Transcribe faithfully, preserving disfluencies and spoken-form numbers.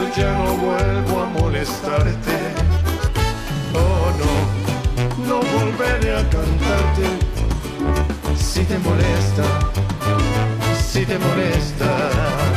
ya no vuelvo a molestarte. Oh no, no volveré a cantarte. Si te molesta, si te molesta.